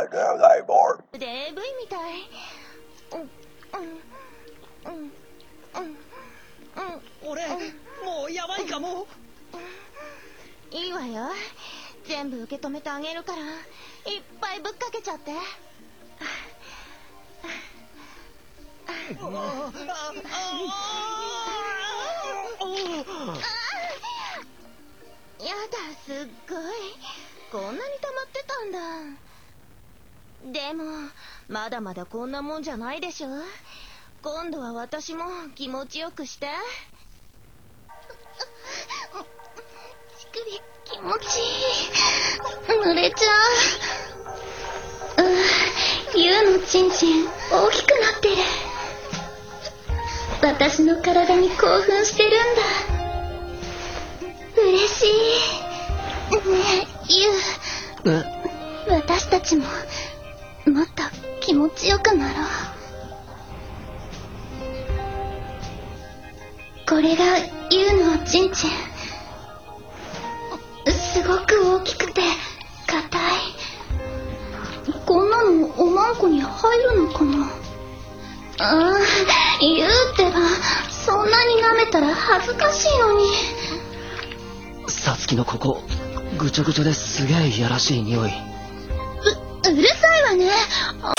DV みたい。 俺もうやばいかも。 いいわよ。全部受け止めてあげるからいっぱいぶっかけちゃって。やだ、すっごい。こんなに溜まってたんだ。でもまだまだこんなもんじゃないでしょ。今度は私も気持ちよくして。乳首気持ちいい。濡れちゃう。ユウのチンチン大きくなってる。私の体に興奮してるんだ。嬉しい。ねえ、ユウ。私たちももっと気持ちよくなろう。これがユウのチンチン。すごく大きくて硬い。こんなのおまんこに入るのかな。ユウってばそんなに舐めたら恥ずかしいのに。 サツキのここぐちょぐちょですげえいやらしい匂い。 うるさいわね。